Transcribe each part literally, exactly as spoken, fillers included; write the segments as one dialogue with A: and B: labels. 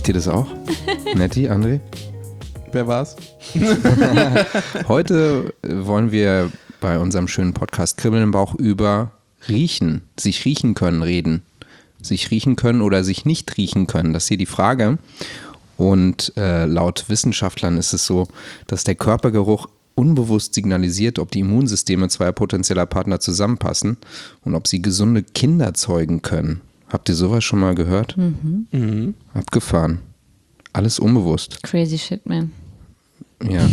A: Riecht ihr das auch? Netti, André?
B: Wer war's?
A: Heute wollen wir bei unserem schönen Podcast Kribbeln im Bauch über Riechen, sich riechen können reden. Sich riechen können oder sich nicht riechen können. Das ist hier die Frage. Und äh, laut Wissenschaftlern ist es so, dass der Körpergeruch unbewusst signalisiert, ob die Immunsysteme zweier potenzieller Partner zusammenpassen und ob sie gesunde Kinder zeugen können. Habt ihr sowas schon mal gehört?
C: Mhm.
B: Mhm.
A: Abgefahren. Alles unbewusst.
C: Crazy shit, man.
A: Ja.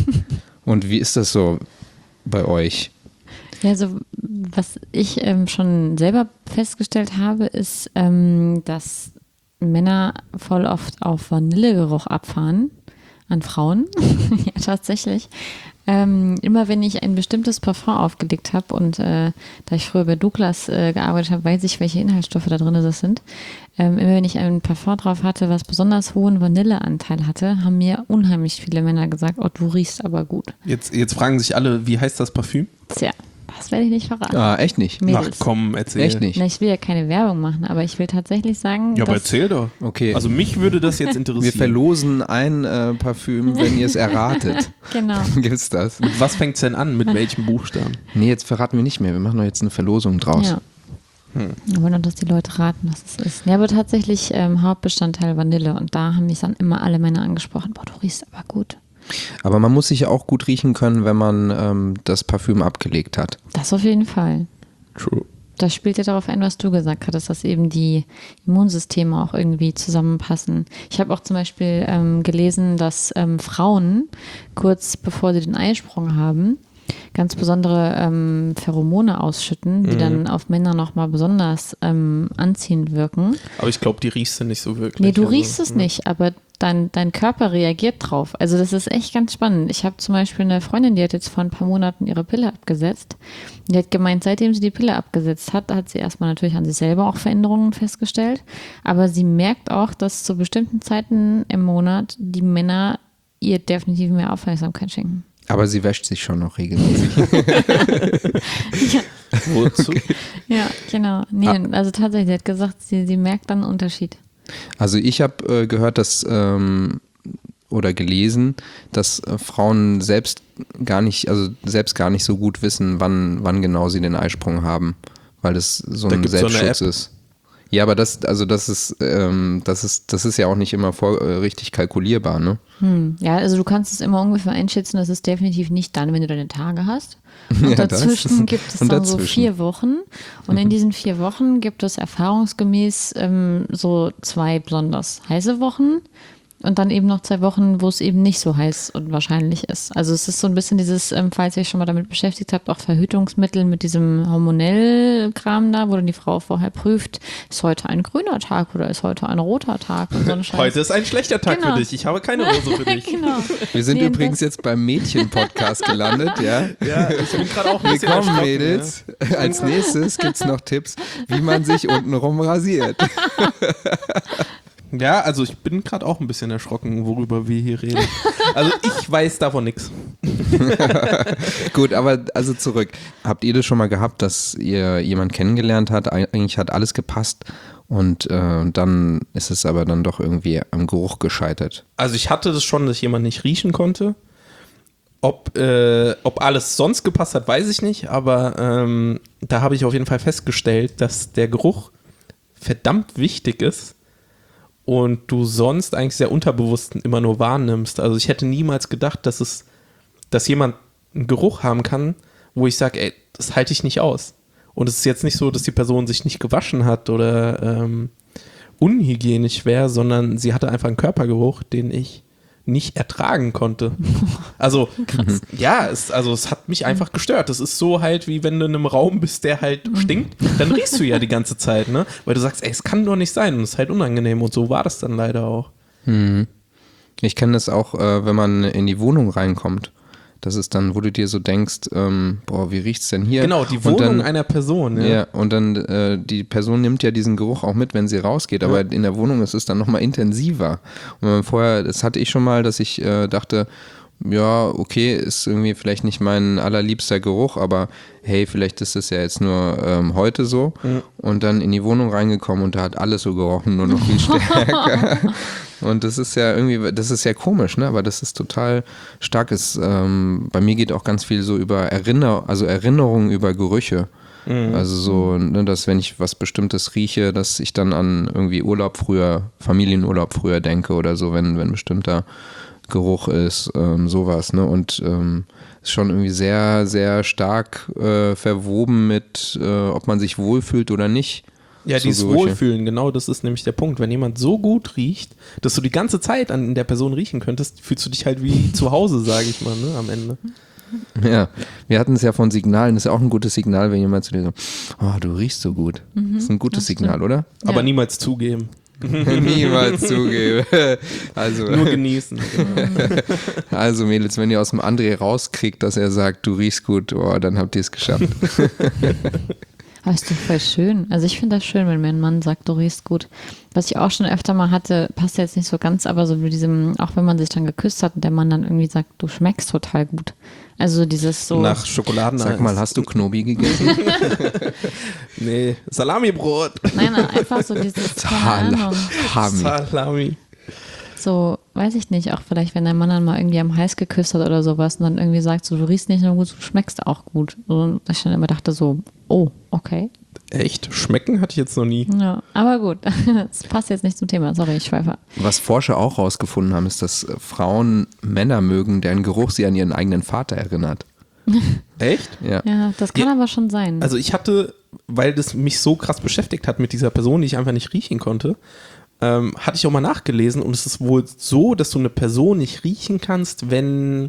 A: Und wie ist das so bei euch?
C: Ja, also was ich ähm, schon selber festgestellt habe, ist, ähm, dass Männer voll oft auf Vanillegeruch abfahren an Frauen. Ja, tatsächlich. Ähm, immer wenn ich ein bestimmtes Parfum aufgelegt habe und äh, da ich früher bei Douglas äh, gearbeitet habe, weiß ich, welche Inhaltsstoffe da drin das sind. Ähm, immer wenn ich ein Parfum drauf hatte, was besonders hohen Vanilleanteil hatte, haben mir unheimlich viele Männer gesagt, oh, du riechst aber gut.
B: Jetzt, jetzt fragen sich alle, wie heißt das Parfüm?
C: Tja, das werde ich nicht verraten.
A: Ah, echt nicht?
C: Mädels.
B: Ach komm, erzähl.
A: Echt nicht?
C: Na, ich will ja keine Werbung machen, aber ich will tatsächlich sagen,
B: Ja, aber
C: dass
B: erzähl doch.
A: Okay.
B: Also mich würde das jetzt interessieren.
A: Wir verlosen ein äh, Parfüm, wenn ihr es erratet.
C: genau.
A: Gibt's das?
B: Mit was fängt's denn an? Mit welchem Buchstaben?
A: Nee, jetzt verraten wir nicht mehr. Wir machen doch jetzt eine Verlosung draus.
C: Ja. Hm. Wir wollen doch, dass die Leute raten, was es ist. Ja, aber tatsächlich ähm, Hauptbestandteil Vanille und da haben mich dann immer alle Männer angesprochen, boah, du riechst aber gut.
A: Aber man muss sich ja auch gut riechen können, wenn man ähm, das Parfüm abgelegt hat.
C: Das auf jeden Fall.
B: True.
C: Das spielt ja darauf ein, was du gesagt hattest, dass eben die Immunsysteme auch irgendwie zusammenpassen. Ich habe auch zum Beispiel ähm, gelesen, dass ähm, Frauen kurz bevor sie den Eisprung haben, ganz besondere ähm, Pheromone ausschütten, die mhm. dann auf Männer nochmal besonders ähm, anziehend wirken.
B: Aber ich glaube, die riechst du nicht so wirklich.
C: Nee, du
B: also,
C: riechst es
B: ja.
C: nicht, aber dein, dein Körper reagiert drauf. Also das ist echt ganz spannend. Ich habe zum Beispiel eine Freundin, die hat jetzt vor ein paar Monaten ihre Pille abgesetzt. Die hat gemeint, seitdem sie die Pille abgesetzt hat, hat sie erstmal natürlich an sich selber auch Veränderungen festgestellt. Aber sie merkt auch, dass zu bestimmten Zeiten im Monat die Männer ihr definitiv mehr Aufmerksamkeit schenken.
A: Aber sie wäscht sich schon noch regelmäßig.
C: ja.
B: Wozu?
C: Okay. Ja, genau. Nee, ah. Also tatsächlich, sie hat gesagt, sie, sie merkt dann einen Unterschied.
A: Also ich habe äh, gehört, dass ähm, oder gelesen, dass äh, Frauen selbst gar nicht, also selbst gar nicht so gut wissen, wann, wann genau sie den Eisprung haben, weil das so ein Selbstschutz so ist. Ja, aber das, also das ist, ähm, das ist, das ist ja auch nicht immer vor, äh, richtig kalkulierbar, ne?
C: Hm. Ja, also du kannst es immer ungefähr einschätzen, das ist definitiv nicht dann, wenn du deine Tage hast. Und ja, dazwischen gibt es dann dazwischen. so vier Wochen. Und mhm. in diesen vier Wochen gibt es erfahrungsgemäß ähm, so zwei besonders heiße Wochen. Und dann eben noch zwei Wochen, wo es eben nicht so heiß und wahrscheinlich ist. Also es ist so ein bisschen dieses, ähm, falls ihr euch schon mal damit beschäftigt habt, auch Verhütungsmittel mit diesem Hormonell-Kram da, wo dann die Frau vorher prüft, ist heute ein grüner Tag oder ist heute ein roter Tag und so ein Scheiß.
B: Heute ist ein schlechter Tag
C: genau.
B: für dich, ich habe keine Rose für dich.
C: genau.
A: Wir sind nee, übrigens jetzt beim Mädchen-Podcast gelandet, ja?
B: Ja, ich bin gerade auch ein bisschen
A: Willkommen, Mädels. Ja. Als nächstes gibt es noch Tipps, wie man sich untenrum rasiert.
B: Ja, also ich bin gerade auch ein bisschen erschrocken, worüber wir hier reden. Also ich weiß davon nichts.
A: Gut, aber also zurück. Habt ihr das schon mal gehabt, dass ihr jemanden kennengelernt habt, eigentlich hat alles gepasst und äh, dann ist es aber dann doch irgendwie am Geruch gescheitert?
B: Also ich hatte das schon, dass jemand nicht riechen konnte. Ob, äh, ob alles sonst gepasst hat, weiß ich nicht, aber ähm, da habe ich auf jeden Fall festgestellt, dass der Geruch verdammt wichtig ist. Und du sonst eigentlich sehr unterbewusst immer nur wahrnimmst. Also ich hätte niemals gedacht, dass es, dass jemand einen Geruch haben kann, wo ich sage, ey, das halte ich nicht aus. Und es ist jetzt nicht so, dass die Person sich nicht gewaschen hat oder ähm, unhygienisch wäre, sondern sie hatte einfach einen Körpergeruch, den ich nicht ertragen konnte. Also, krass. Ja, es, also es hat mich einfach gestört. Das ist so halt, wie wenn du in einem Raum bist, der halt stinkt, dann riechst du ja die ganze Zeit, ne? Weil du sagst, ey, es kann doch nicht sein und es ist halt unangenehm und so war das dann leider auch.
A: Hm. Ich kenne das auch, äh, wenn man in die Wohnung reinkommt. Das ist dann, wo du dir so denkst, ähm, boah, wie riecht's denn hier?
B: Genau, die Wohnung
A: dann,
B: einer Person. Ja,
A: ja und dann äh, die Person nimmt ja diesen Geruch auch mit, wenn sie rausgeht, aber ja. in der Wohnung ist es dann nochmal intensiver. Und wenn man vorher, das hatte ich schon mal, dass ich äh, dachte, ja, okay, ist irgendwie vielleicht nicht mein allerliebster Geruch, aber hey, vielleicht ist es ja jetzt nur ähm, heute so. Mhm. Und dann in die Wohnung reingekommen und da hat alles so gerochen, nur noch viel stärker. Und das ist ja irgendwie, das ist ja komisch, ne? Aber das ist total stark. Ist, ähm, bei mir geht auch ganz viel so über Erinner, also Erinnerungen über Gerüche. Mhm. Also so, ne, dass wenn ich was Bestimmtes rieche, dass ich dann an irgendwie Urlaub früher, Familienurlaub früher denke oder so, wenn, wenn bestimmter Geruch ist, ähm, sowas, ne? Und ähm, ist schon irgendwie sehr, sehr stark äh, verwoben mit, äh, ob man sich wohlfühlt oder nicht.
B: Ja, dieses Gerüche. Wohlfühlen, genau, das ist nämlich der Punkt. Wenn jemand so gut riecht, dass du die ganze Zeit an der Person riechen könntest, fühlst du dich halt wie zu Hause, sage ich mal, ne, am Ende.
A: Ja, wir hatten es ja von Signalen, das ist ja auch ein gutes Signal, wenn jemand zu dir so, oh, du riechst so gut. Mhm, das ist ein gutes Signal, oder?
B: Ja. Aber niemals zugeben.
A: Niemals zugeben. Also,
B: nur genießen. Genau.
A: Also Mädels, wenn ihr aus dem André rauskriegt, dass er sagt, du riechst gut, oh, dann habt ihr es geschafft.
C: Aber ist doch voll schön. Also ich finde das schön, wenn mir ein Mann sagt, du riechst gut. Was ich auch schon öfter mal hatte, passt jetzt nicht so ganz, aber so mit diesem, auch wenn man sich dann geküsst hat und der Mann dann irgendwie sagt, du schmeckst total gut. Also dieses so.
B: Nach Schokoladen.
A: Sag mal, hast du Knobi gegessen?
B: Nee, Salamibrot.
C: Nein, nein, einfach so dieses, keine Ahnung.
B: Salami.
C: So, weiß ich nicht, auch vielleicht, wenn dein Mann dann mal irgendwie am Hals geküsst hat oder sowas und dann irgendwie sagt, so, du riechst nicht nur gut, du schmeckst auch gut. Und ich dann immer dachte so, oh, okay.
B: Echt? Schmecken hatte ich jetzt noch nie.
C: Ja, aber gut, das passt jetzt nicht zum Thema, sorry, ich schweife.
A: Was Forscher auch rausgefunden haben, ist, dass Frauen Männer mögen, deren Geruch sie an ihren eigenen Vater erinnert.
B: Echt?
A: Ja.
C: Ja, das kann
B: ja,
C: aber schon sein.
B: Also ich hatte, weil das mich so krass beschäftigt hat mit dieser Person, die ich einfach nicht riechen konnte, ähm, hatte ich auch mal nachgelesen und es ist wohl so, dass du eine Person nicht riechen kannst, wenn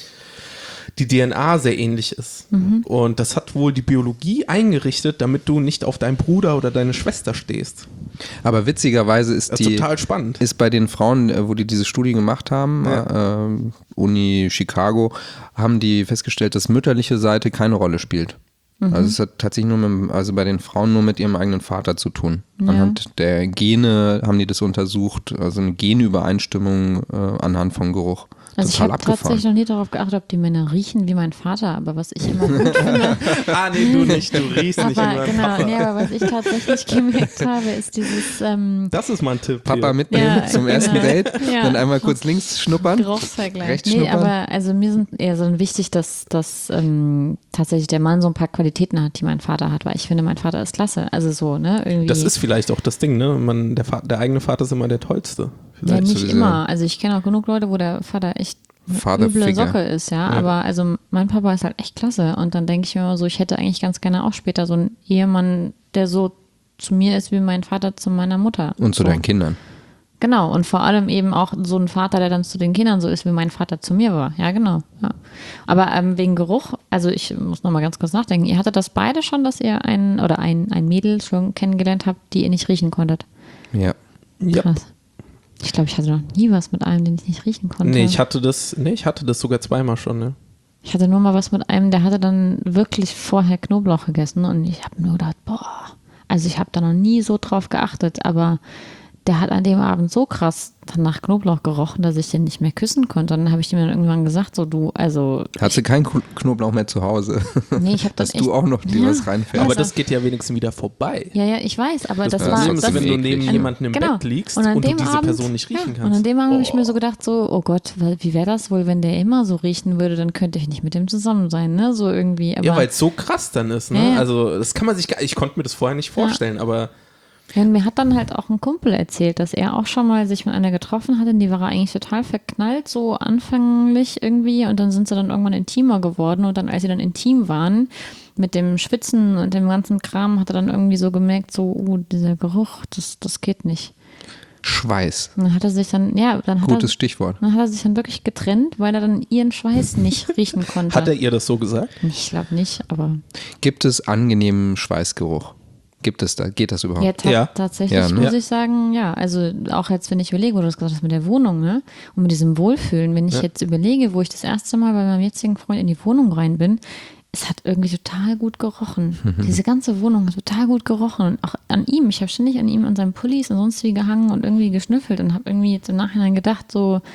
B: die D N A sehr ähnlich ist. Mhm. Und das hat wohl die Biologie eingerichtet, damit du nicht auf deinen Bruder oder deine Schwester stehst.
A: Aber witzigerweise ist
B: das
A: die
B: total spannend.
A: Ist bei den Frauen, wo die diese Studie gemacht haben,
B: ja.
A: äh, Uni Chicago, haben die festgestellt, dass mütterliche Seite keine Rolle spielt. Mhm. Also es hat tatsächlich nur mit, also bei den Frauen nur mit ihrem eigenen Vater zu tun. Ja. Anhand der Gene haben die das untersucht, also eine Genübereinstimmung äh, anhand von Geruch.
C: Also ich habe tatsächlich noch nie darauf geachtet, ob die Männer riechen wie mein Vater, aber was ich immer gut finde.
B: ah, nee, du nicht, du riechst
C: aber,
B: nicht wie mein
C: genau,
B: Papa.
C: Nee, aber was ich tatsächlich gemerkt habe, ist dieses ähm,
B: das ist mein Tipp.
A: Papa
B: hier.
A: mitnehmen
C: ja,
A: zum
C: genau.
A: ersten Date,
C: ja.
A: dann einmal kurz links schnuppern,
C: Geruchsvergleich.
A: rechts
C: nee,
A: schnuppern.
C: aber also mir sind eher so wichtig, dass, dass ähm, tatsächlich der Mann so ein paar Qualitäten hat, die mein Vater hat, weil ich finde, mein Vater ist klasse. Also so, ne? Irgendwie.
B: Das ist vielleicht auch das Ding, ne? Man, der, der eigene Vater ist immer der Tollste.
C: Ja, nicht sowieso. Immer. Also ich kenne auch genug Leute, wo der Vater echt eine üble Socke ist, ja? ja. Aber also mein Papa ist halt echt klasse. Und dann denke ich mir immer so, ich hätte eigentlich ganz gerne auch später so einen Ehemann, der so zu mir ist wie mein Vater zu meiner Mutter.
A: Und zu
C: so.
A: deinen Kindern.
C: Genau, und vor allem eben auch so ein Vater, der dann zu den Kindern so ist, wie mein Vater zu mir war. Ja, genau. Ja. Aber ähm, wegen Geruch, also ich muss nochmal ganz kurz nachdenken, ihr hattet das beide schon, dass ihr ein oder ein, ein Mädel schon kennengelernt habt, die ihr nicht riechen konntet?
A: Ja.
C: Krass. Ich glaube, ich hatte noch nie was mit einem, den ich nicht riechen konnte.
B: Nee, ich hatte das, nee, ich hatte das sogar zweimal schon, ne?
C: Ich hatte nur mal was mit einem, der hatte dann wirklich vorher Knoblauch gegessen und ich habe nur gedacht, boah, also ich habe da noch nie so drauf geachtet, aber der hat an dem Abend so krass dann nach Knoblauch gerochen, dass ich den nicht mehr küssen konnte. Und dann habe ich ihm dann irgendwann gesagt, so du, also...
A: Hast du keinen Knoblauch mehr zu Hause?
C: Nee, ich habe das
A: Dass
C: echt,
A: du auch noch dir
C: ja,
A: was reinfährst.
B: Aber das geht ja wenigstens wieder vorbei.
C: Ja, ja, ich weiß, aber das,
B: das
C: war...
B: Problem ist,
C: das
B: wenn du neben
A: eklig.
B: jemandem im
C: genau.
B: Bett liegst
C: und,
B: und, du diese
C: Abend,
B: Person nicht riechen
C: ja,
B: kannst.
C: Und an dem Abend
B: oh.
C: habe ich mir so gedacht, so, oh Gott, wie wäre das wohl, wenn der immer so riechen würde, dann könnte ich nicht mit dem zusammen sein, ne? So irgendwie. Aber,
B: ja, weil es so krass dann ist, ne?
C: Ja, ja.
B: Also das kann man sich gar... Ich konnte mir das vorher nicht vorstellen, ja. aber...
C: Ja, und mir hat dann halt auch ein Kumpel erzählt, dass er auch schon mal sich mit einer getroffen hat, in die war er eigentlich total verknallt, so anfänglich irgendwie und dann sind sie dann irgendwann intimer geworden und dann, als sie dann intim waren, mit dem Schwitzen und dem ganzen Kram, hat er dann irgendwie so gemerkt, so, uh, dieser Geruch, das, das geht nicht.
A: Schweiß.
C: Und dann hat er sich dann, ja, dann hat
A: Gutes
C: er,
A: Stichwort.
C: Dann hat er sich dann wirklich getrennt, weil er dann ihren Schweiß nicht riechen konnte.
B: Hat er ihr das so gesagt?
C: Ich glaube nicht, aber...
A: Gibt es angenehmen Schweißgeruch? Gibt es da? Geht das überhaupt?
C: Ja, ta-
B: Ja.
C: tatsächlich
A: Ja, ne?
C: muss ich sagen, ja. Also auch jetzt, wenn ich überlege, wo du das gesagt hast mit der Wohnung, ne? Und mit diesem Wohlfühlen, wenn ich
B: Ja.
C: jetzt überlege, wo ich das erste Mal bei meinem jetzigen Freund in die Wohnung rein bin, es hat irgendwie total gut gerochen. Diese ganze Wohnung hat total gut gerochen. Und auch an ihm. Ich habe ständig an ihm, an seinem Pullis und sonst wie gehangen und irgendwie geschnüffelt und habe irgendwie jetzt im Nachhinein gedacht, so,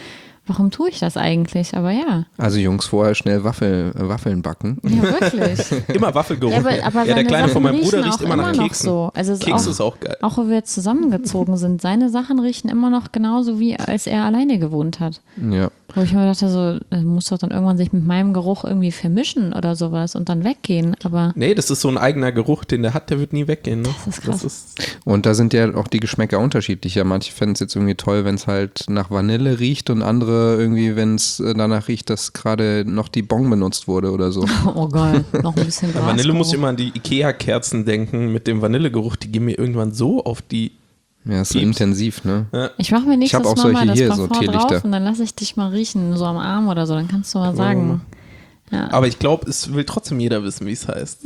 C: warum tue ich das eigentlich? Aber ja.
A: Also Jungs, vorher schnell Waffel, äh, Waffeln backen.
C: Ja, wirklich.
B: Immer Waffelgeruch.
C: Ja, aber, aber
B: ja, der Kleine
C: Sachen
B: von meinem Bruder
C: riechen
B: riecht
C: auch
B: immer nach
C: noch
B: Keksen.
C: So. Also es
B: Keks
C: ist, auch,
B: ist auch geil.
C: Auch wenn wir jetzt zusammengezogen sind, seine Sachen riechen immer noch genauso, wie als er alleine gewohnt hat.
A: Ja.
C: Wo ich mir dachte, so, das muss doch dann irgendwann sich mit meinem Geruch irgendwie vermischen oder sowas und dann weggehen. Aber
B: Nee, das ist so ein eigener Geruch, den der hat, der wird nie weggehen. Ne?
C: das ist krass.
B: Das ist,
A: Und da sind ja auch die Geschmäcker unterschiedlich. Ja, manche fänden es jetzt irgendwie toll, wenn es halt nach Vanille riecht und andere irgendwie, wenn es danach riecht, dass gerade noch die Bon benutzt wurde oder so.
C: Oh geil, noch ein bisschen
B: Bei
C: Gras.
B: Vanille muss ich immer an die Ikea-Kerzen denken mit dem Vanillegeruch. Die gehen mir irgendwann so auf die.
A: Ja, ist so
B: Pieps.
A: intensiv, ne?
C: Ich mache mir nächstes
A: hab auch
C: Mal mal
A: solche
C: das
A: hier, so
C: Parfum
A: Teelichter.
C: drauf und dann lasse ich dich mal riechen, so am Arm oder so, dann kannst du mal sagen. Ja.
B: Aber ich glaube, es will trotzdem jeder wissen, wie es heißt.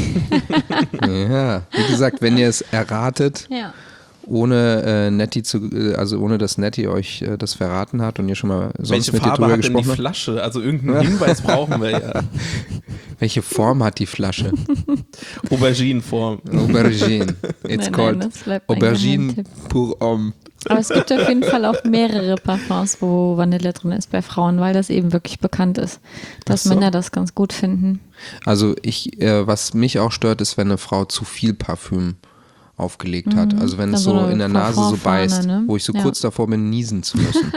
A: Ja, wie gesagt, wenn ihr es erratet,
C: ja.
A: ohne äh, Nettie zu, äh, also ohne dass Nettie euch äh, das verraten hat und ihr schon mal sonst
B: Welche
A: mit ihr
B: Farbe
A: drüber
B: hat denn die
A: gesprochen habt.
B: Flasche? Also irgendeinen Hinweis brauchen wir ja.
A: Welche Form hat die Flasche?
B: Auberginenform.
A: Aubergine. It's
C: Nein,
A: called
C: nein, das bleibt ein
A: Aubergine
C: Geheimtipp.
A: pour homme.
C: Aber es gibt auf jeden Fall auch mehrere Parfums, wo Vanille drin ist bei Frauen, weil das eben wirklich bekannt ist, dass
B: Ach so.
C: Männer das ganz gut finden.
A: Also ich, äh, was mich auch stört, ist, wenn eine Frau zu viel Parfüm aufgelegt hat. Also wenn
C: Dann
A: es
C: so
A: so
C: eine
A: in der Nase so
C: Parfumfahne,
A: beißt,
C: ne?
A: wo ich so
C: Ja.
A: kurz davor bin, niesen zu müssen.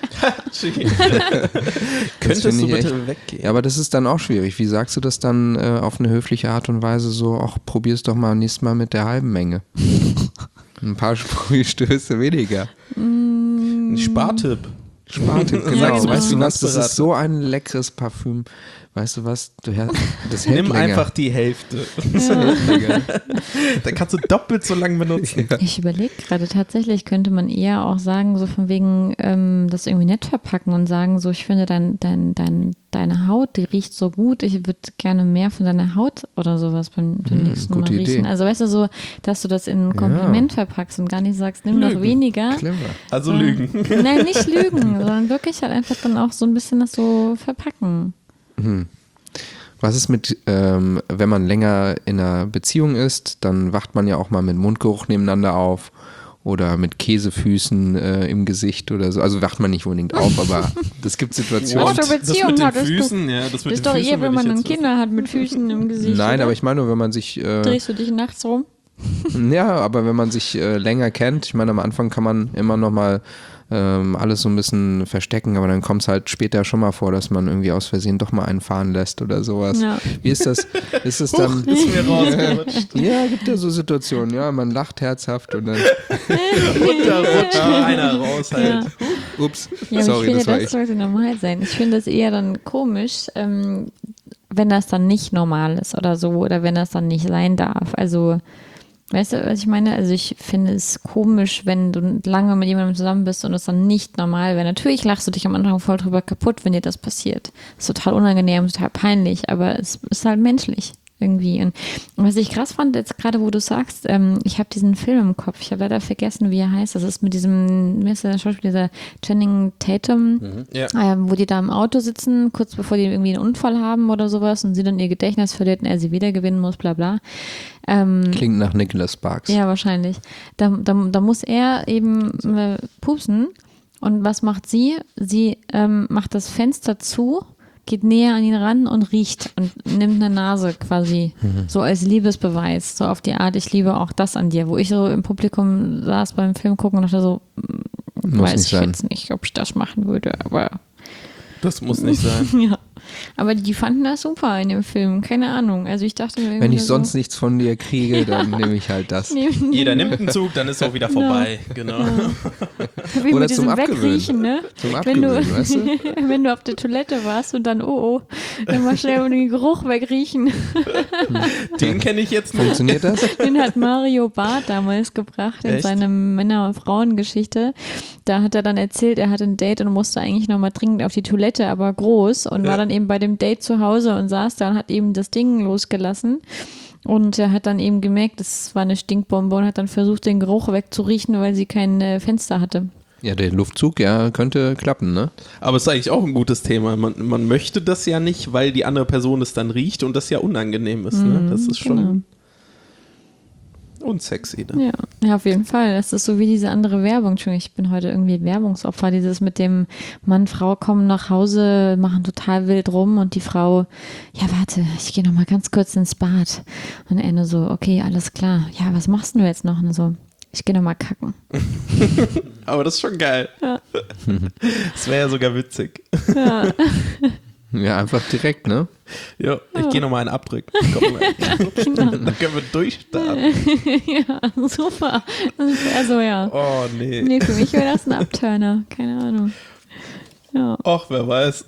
B: Könntest
A: finde
B: du
A: ich
B: bitte
A: echt-
B: weggehen?
A: Ja, aber das ist dann auch schwierig. Wie sagst du das dann äh, auf eine höfliche Art und Weise so, ach, probier's doch mal nächstes Mal mit der halben Menge. Ein paar Sprühstöße weniger.
B: Ein Spartipp.
A: Spartipp, genau.
C: Ja, genau.
A: Weißt du was, das
B: Finanzberater.
A: ist so ein leckeres Parfüm. Weißt du was, du, Herr- das hält
B: Nimm
A: länger.
B: einfach die Hälfte. Dann kannst du doppelt so lange benutzen.
C: Ich überlege gerade, tatsächlich könnte man eher auch sagen, so von wegen ähm, das irgendwie nett verpacken und sagen, so ich finde dein, dein, dein, deine Haut, die riecht so gut, ich würde gerne mehr von deiner Haut oder sowas beim, beim nächsten Mal
A: gute
C: riechen.
A: Idee.
C: Also weißt du so, dass du das in ein Kompliment verpackst und gar nicht sagst, nimm doch
B: Lügen.
C: weniger.
A: Clever.
B: Also lügen.
C: Nein, nicht lügen, sondern wirklich halt einfach dann auch so ein bisschen das so verpacken.
A: Was ist mit, ähm, wenn man länger in einer Beziehung ist, dann wacht man ja auch mal mit Mundgeruch nebeneinander auf oder mit Käsefüßen äh, im Gesicht oder so. Also wacht man nicht unbedingt auf, aber das gibt Situationen.
C: What? Beziehung
B: das mit den
C: hattest du.
B: Füßen, ja, das mit
C: Das ist
B: den
C: doch
B: Füßen
C: eher, wenn
B: will
C: man
B: ich
C: dann
B: jetzt
C: Kinder hat mit Füßen im Gesicht.
A: Nein,
C: oder?
A: aber ich meine nur, wenn man sich, äh,
C: Drehst du dich nachts rum?
A: ja, aber wenn man sich äh, länger kennt, ich meine, am Anfang kann man immer noch mal ähm, alles so ein bisschen verstecken, aber dann kommt es halt später schon mal vor, dass man irgendwie aus Versehen doch mal einen fahren lässt oder sowas.
C: Ja.
A: Wie ist das? Ist es dann?
B: Ist mir rausgerutscht.
A: Ja, gibt ja so Situationen, ja, man lacht herzhaft und dann,
B: Runterrutscht, einer raus halt.
A: ups,
C: Ja, aber
A: sorry,
C: ich finde,
A: das war
C: das
A: ich.
C: sollte normal sein. Ich finde das eher dann komisch, ähm, wenn das dann nicht normal ist oder so, oder wenn das dann nicht sein darf. Also, weißt du, was ich meine? Also ich finde es komisch, wenn du lange mit jemandem zusammen bist und es dann nicht normal wäre. Natürlich lachst du dich am Anfang voll drüber kaputt, wenn dir das passiert. Das ist total unangenehm, total peinlich, aber es ist halt menschlich. Irgendwie. Und was ich krass fand, jetzt gerade wo du sagst, ähm, ich habe diesen Film im Kopf, ich habe leider vergessen, wie er heißt. Das ist mit diesem, wie ist der Schauspieler, dieser Channing Tatum,
B: Ja.
C: ähm, wo die da im Auto sitzen, kurz bevor die irgendwie einen Unfall haben oder sowas und sie dann ihr Gedächtnis verliert und er sie wiedergewinnen muss, bla bla. Ähm,
A: Klingt nach Nicholas Sparks.
C: ja, wahrscheinlich. Da, da, da muss er eben äh, pupsen. Und was macht sie? Sie ähm, macht das Fenster zu, geht näher an ihn ran und riecht und nimmt eine Nase quasi so als Liebesbeweis. So auf die Art, ich liebe auch das an dir. Wo ich so im Publikum saß beim Film gucken und dachte so, mm,
A: Muss
C: weiß
A: nicht
C: ich
A: sein.
C: jetzt nicht, ob ich das machen würde, aber
B: Das muss nicht sein.
C: ja. Aber die fanden das super in dem Film. Keine Ahnung. Also ich dachte mir
A: Wenn
C: irgendwie
A: ich sonst
C: so,
A: nichts von dir kriege, dann nehme ich halt das.
C: nee,
B: Jeder nimmt einen Zug, dann ist auch wieder vorbei. Genau.
C: wie
A: Oder
C: mit
A: zum
C: diesem
A: Abgewöhnen.
C: Wegriechen, ne?
A: Zum
C: Wenn du,
A: Abgewöhnen, weißt du?
C: wenn du auf der Toilette warst und dann, oh, oh, dann mal schnell den Geruch wegriechen.
B: Den kenne ich jetzt nicht.
A: Funktioniert das?
C: Den hat Mario Barth damals gebracht in
B: Echt?
C: seiner Männer- und Frauengeschichte. Da hat er dann erzählt, er hatte ein Date und musste eigentlich nochmal dringend auf die Toilette, aber groß und
B: Ja.
C: war dann eben bei dem Date zu Hause und saß da und hat eben das Ding losgelassen. Und er hat dann eben gemerkt, das war eine Stinkbombe und hat dann versucht, den Geruch wegzuriechen, weil sie kein äh, Fenster hatte.
A: Ja, der Luftzug, ja, könnte klappen, ne?
B: Aber es ist eigentlich auch ein gutes Thema. Man, man möchte das ja nicht, weil die andere Person es dann riecht und das ja unangenehm ist. Ne? Das ist schon. unsexy. Ne?
C: Ja. ja, auf jeden Fall. Das ist so wie diese andere Werbung. Ich bin heute irgendwie Werbungsopfer. Dieses mit dem Mann, Frau kommen nach Hause, machen total wild rum und die Frau, ja warte, ich gehe noch mal ganz kurz ins Bad. Und Ende so, okay, alles klar. Ja, was machst du jetzt noch? Und so, ich gehe noch mal kacken.
B: Aber das ist schon geil.
C: Ja.
B: Das wäre ja sogar witzig.
C: Ja.
A: Ja, einfach direkt, ne?
B: Ja, ich ja. gehe nochmal einen Abdruck. Komm mal. Genau. Dann können wir durchstarten.
C: Ja, super. Also ja.
B: Oh, nee.
C: Nee, für mich wäre das ein Abturner. Keine Ahnung. Ja.
B: Och, wer weiß.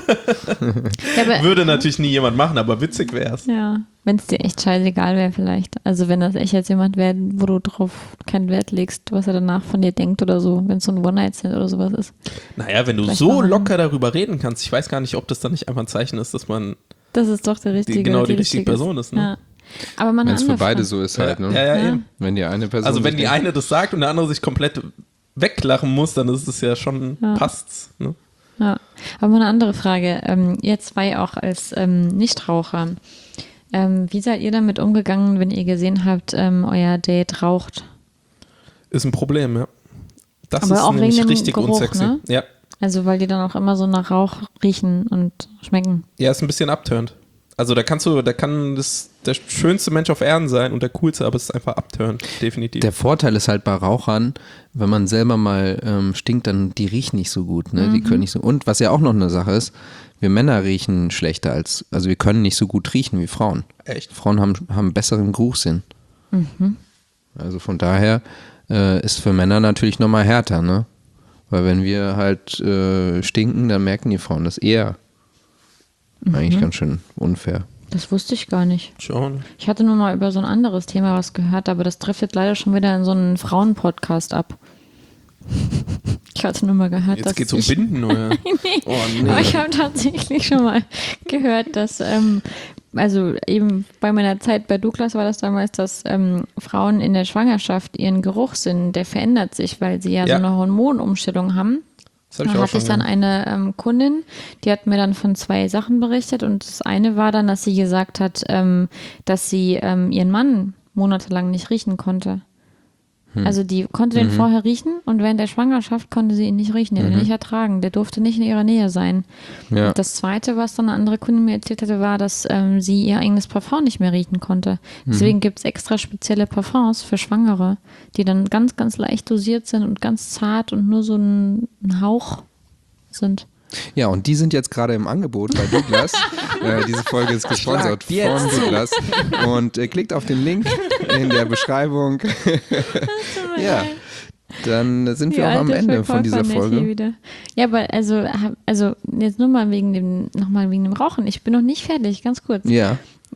B: Ja, aber, würde natürlich nie jemand machen, aber witzig wär's.
C: Ja, wenn es dir echt scheißegal wäre vielleicht. Also wenn das echt jetzt jemand wäre, wo du drauf keinen Wert legst, was er danach von dir denkt oder so, wenn es so ein One-Night-Stand oder sowas ist.
B: Naja, wenn du vielleicht so locker darüber reden kannst, ich weiß gar nicht, ob das dann nicht einfach ein Zeichen ist, dass man
C: das ist doch der richtige,
B: die, genau die,
C: die
B: richtige Person ist. Ne?
C: Ja. Aber wenn
A: es für beide so ist halt, ne?
B: Ja, ja, ja, eben.
A: Wenn die eine Person
B: also wenn die eine das sagt und der andere sich komplett weglachen muss, dann ist es ja schon, ja. passt's, ne?
C: Ja, aber mal eine andere Frage. Ähm, ihr zwei auch als ähm, Nichtraucher. Ähm, wie seid ihr damit umgegangen, wenn ihr gesehen habt, ähm, euer Date raucht?
B: Ist ein Problem, ja. Das
C: aber
B: ist
C: auch
B: nämlich
C: wegen dem
B: richtig
C: Geruch,
B: unsexy.
C: Ne?
B: Ja.
C: Also weil die dann auch immer so nach Rauch riechen und schmecken.
B: Ja, ist ein bisschen abturnt. Also da kannst du, da kann das der schönste Mensch auf Erden sein und der coolste, aber es ist einfach abturnt, definitiv.
A: Der Vorteil ist halt bei Rauchern, wenn man selber mal ähm, stinkt, dann die riechen nicht so gut, ne? Mhm. Die können nicht so. Und was ja auch noch eine Sache ist, wir Männer riechen schlechter als, also wir können nicht so gut riechen wie Frauen.
B: Echt?
A: Frauen haben, haben besseren Geruchssinn.
C: Mhm.
A: Also von daher äh, ist für Männer natürlich nochmal härter, ne? Weil wenn wir halt äh, stinken, dann merken die Frauen das eher. Mhm. Eigentlich ganz schön unfair.
C: Das wusste ich gar nicht.
B: Schon.
C: Ich hatte nur mal über so ein anderes Thema was gehört, aber das driftet leider schon wieder in so einen Frauenpodcast ab. Ich hatte nur mal gehört,
B: Jetzt
C: dass
B: geht's um Binden, oder?
C: nee, oh, nee. Aber ich habe tatsächlich schon mal gehört, dass, ähm, also eben bei meiner Zeit bei Douglas war das damals, dass ähm, Frauen in der Schwangerschaft ihren Geruchssinn, der verändert sich, weil sie ja, ja. so eine Hormonumstellung haben.
B: Das hab ich
C: da
B: auch
C: hatte ich dann eine ähm, Kundin, die hat mir dann von zwei Sachen berichtet und das eine war dann, dass sie gesagt hat, ähm, dass sie ähm, ihren Mann monatelang nicht riechen konnte. Hm. Also die konnte den mhm. vorher riechen und während der Schwangerschaft konnte sie ihn nicht riechen, der mhm. ihn nicht ertragen, der durfte nicht in ihrer Nähe sein.
A: Ja.
C: Und das zweite, was dann eine andere Kundin mir erzählt hatte, war, dass ähm, sie ihr eigenes Parfum nicht mehr riechen konnte. Deswegen mhm. gibt es extra spezielle Parfums für Schwangere, die dann ganz, ganz leicht dosiert sind und ganz zart und nur so ein, ein Hauch sind.
A: Ja, und die sind jetzt gerade im Angebot bei Douglas. äh, diese Folge ist gesponsert von Douglas. Und äh, klickt auf den Link in der Beschreibung. Ja, dann sind wir die auch am Ende von dieser Folge.
C: Ja, aber also, also jetzt nur mal wegen dem, nochmal wegen dem Rauchen. Ich bin noch nicht fertig, ganz kurz.
A: Ja.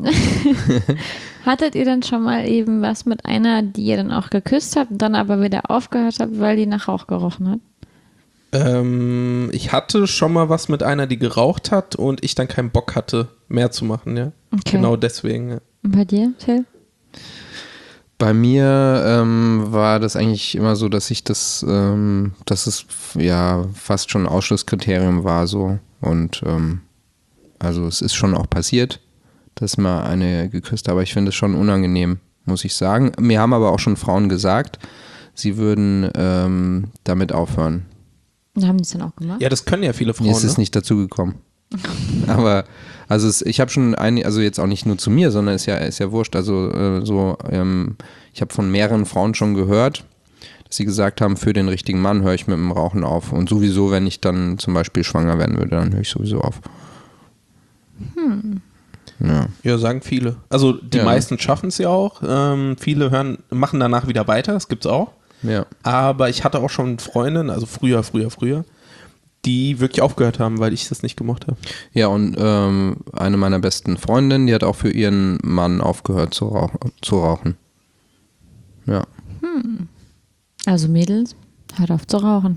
C: Hattet ihr dann schon mal eben was mit einer, die ihr dann auch geküsst habt, dann aber wieder aufgehört habt, weil die nach Rauch gerochen hat?
B: Ähm, ich hatte schon mal was mit einer, die geraucht hat und ich dann keinen Bock hatte, mehr zu machen, ja. Okay. Genau deswegen. Ja.
C: Und bei dir, Till?
A: Bei mir ähm, war das eigentlich immer so, dass ich das, ähm, dass es ja fast schon ein Ausschlusskriterium war so und ähm, also es ist schon auch passiert, dass mal eine geküsst habe, aber ich finde es schon unangenehm, muss ich sagen. Mir haben aber auch schon Frauen gesagt, sie würden ähm, damit aufhören.
C: Haben die es dann auch gemacht?
B: Ja, das können ja viele Frauen.
A: Mir ist es
B: ne?
A: nicht dazu gekommen. Aber, also es, ich habe schon ein, also jetzt auch nicht nur zu mir, sondern ist ja, ist ja wurscht. Also äh, so, ähm, ich habe von mehreren Frauen schon gehört, dass sie gesagt haben, für den richtigen Mann höre ich mit dem Rauchen auf. Und sowieso, wenn ich dann zum Beispiel schwanger werden würde, dann höre ich sowieso auf.
C: Hm.
A: Ja.
B: Ja, sagen viele. Also die
A: ja,
B: meisten schaffen es ja auch. Ähm, viele hören, machen danach wieder weiter, das gibt's auch.
A: Ja.
B: Aber ich hatte auch schon Freundinnen, also früher, früher, früher, die wirklich aufgehört haben, weil ich das nicht gemocht habe.
A: Ja, und ähm, eine meiner besten Freundinnen, die hat auch für ihren Mann aufgehört zu rauchen. Zu rauchen. Ja.
C: Hm. Also Mädels, hört auf zu rauchen.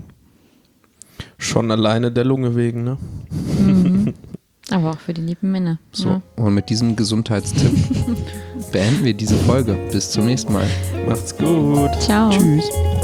B: Schon alleine der Lunge wegen, ne?
C: Mhm. Aber auch für die lieben Männer.
A: So,
C: ja.
A: Und mit diesem Gesundheitstipp beenden wir diese Folge. Bis zum nächsten Mal.
B: Macht's gut.
C: Ciao.
A: Tschüss.